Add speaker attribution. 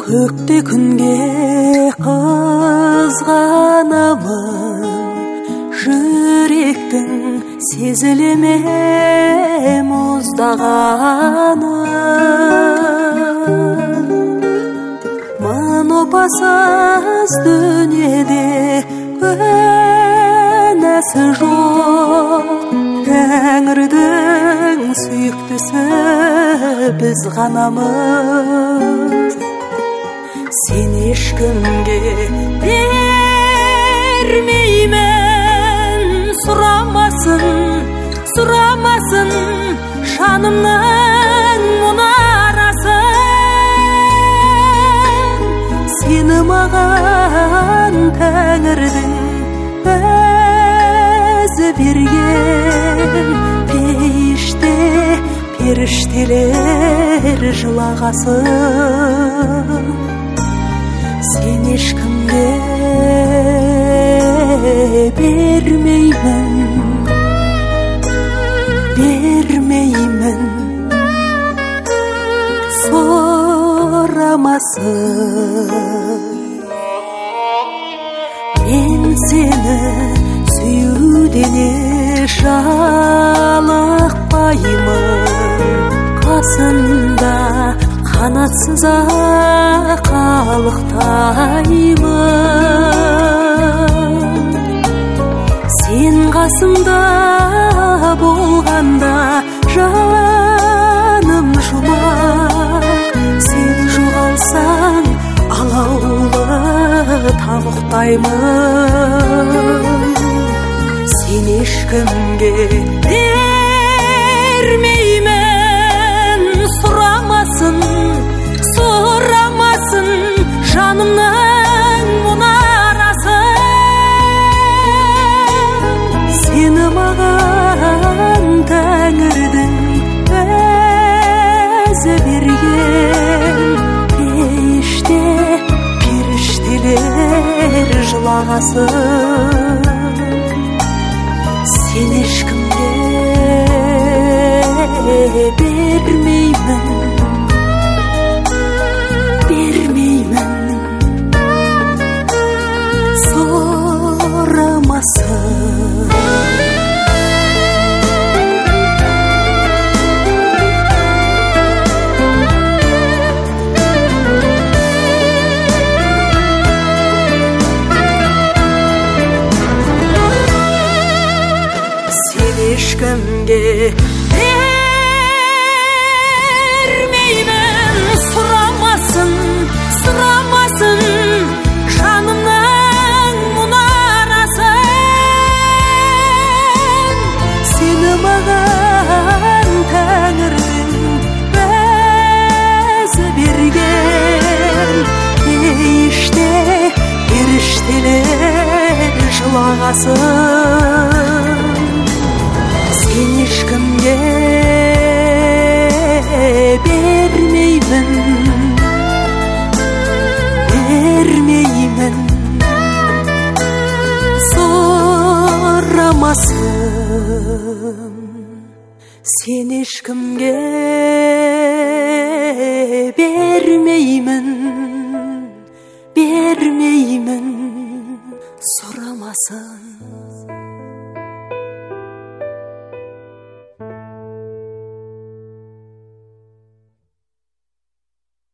Speaker 1: көкте күнге қызғанамын, жүректің сезіле ме мұздағаны. Мың опасыз дүниеде күнәсі жоқ, Тәңірдің сүйіктісі біз ғанамыз. Сен ешкімге бермеймін, сұрамасын жанымның мұнарасын. Сені маған Тәңірдің өзі берген, пейіште періштелер жылағасын. Сен ешкімге бермеймін, сұрамасын. Мен сені сүюден жалықпаймын, қасында қанатсыз қалықтаймын. Сен қасымда болғанда жаным жұмақ, сен жоғалсаң алаулы тамұқтаймын. Сен ешкімге бермеймін, сұрамасын жанымның мұнарасын. Сені маған Тәңірдің өзі берген, пейіште періштелер жылағасын. Сен ешкімге бермеймін, сұрамасын. Сен ешкімге бермеймін, сұрамасын жанымның мұнарасын. Сені маған Тәңірдің өзі берген, пейіште періштелер жылағасын. Сен ешкімге бермеймін, сұрамасын. Сен ешкімге бермеймін, сұрамасын.